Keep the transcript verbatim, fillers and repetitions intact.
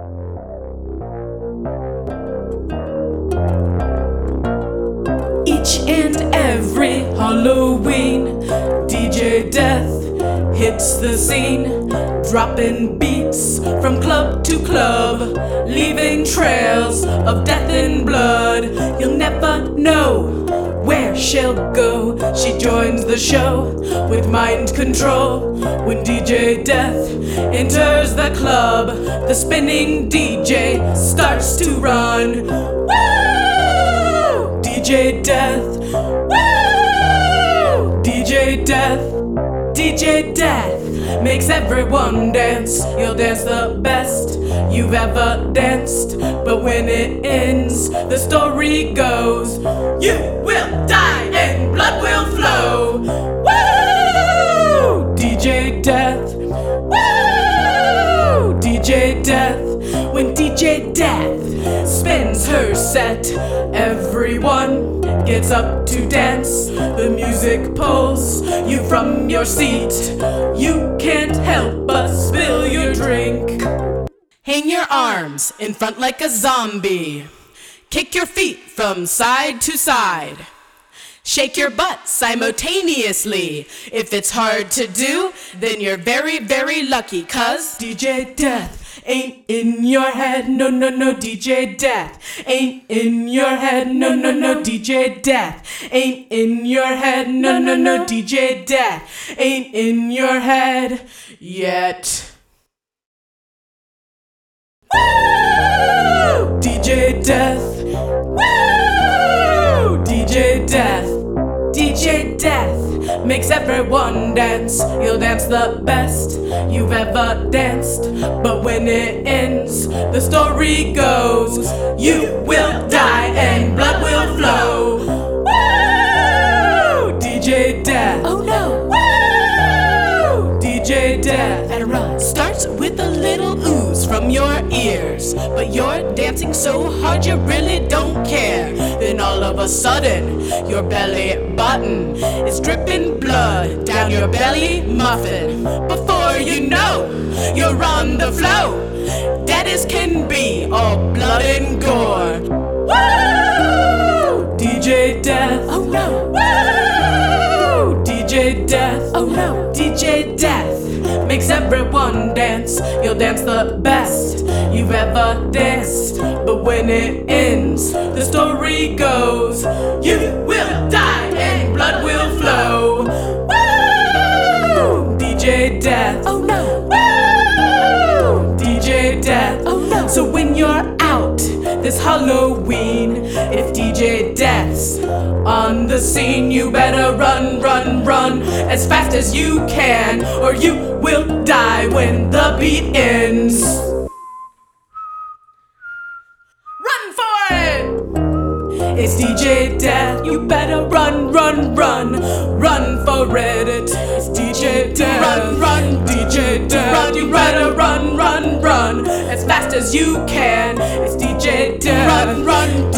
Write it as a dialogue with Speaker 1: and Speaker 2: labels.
Speaker 1: Each and every Halloween, D J Death hits the scene, dropping beats from club to club, leaving trails of death and blood. You'll never know where she'll go. She joins the show with mind control. When D J Death enters the club, the spinning D J starts to run. Woo! D J Death, woo! D J Death, D J Death makes everyone dance. You'll dance the best you've ever danced, but when it ends, the story goes, you will die and blood will flow. Woo! D J Death, woo! D J Death. When D J Death spins her set, everyone gets up to dance. The music pulls you from your seat. You can't help but spill your drink. Hang your arms in front like a zombie. Kick your feet from side to side. Shake your butt simultaneously. If it's hard to do, then you're very, very lucky, 'cause D J Death ain't in your head, no, no, no. D J Death ain't in your head, no, no, no. D J Death ain't in your head, no, no, no. D J Death ain't in your head yet. Woo! D J Death, woo! D J Death, D J Death makes everyone dance. You'll dance the best you've ever danced, but when it ends, the story goes, you will die and blood will flow. Woo! D J Death, oh no, woo! D J Death, better run. Starts with a little ooze from your ears, but you're dancing so hard you really don't care. Then all of a sudden, your belly button is dripping blood down your belly muffin. Before you know, you're on the floor, dead as can be, all blood and gore. Woo! D J Death, oh no, woo! D J Death, oh no, D J Death makes everyone dance. You'll dance the best you've ever danced, but when it ends, the story goes, you will die and blood will flow. Woo! D J Death, oh no, woo! D J Death, oh no. So when you're out this Halloween, if D J Death's on the scene, you better run, run, run as fast as you can, or you will die when the beat ends. Run for it! It's D J Death, you better run, run, run, run for it. It's D J Death, run, run, D J Death, run, you better run, run, run as fast as you can. It's D J Death, run, run,